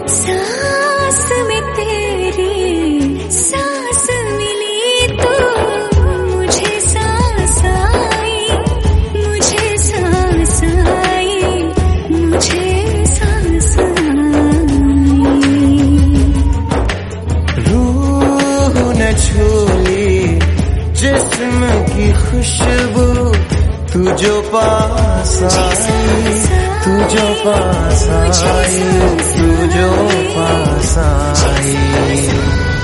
सांस में तेरी सांस मिली तो मुझे सांस आई, मुझे सांस आई, मुझे सांस आई। रूह न छूली जिस्म की खुशबू, तू जो पास आई, तू जो पास आई, तू जो पास आई।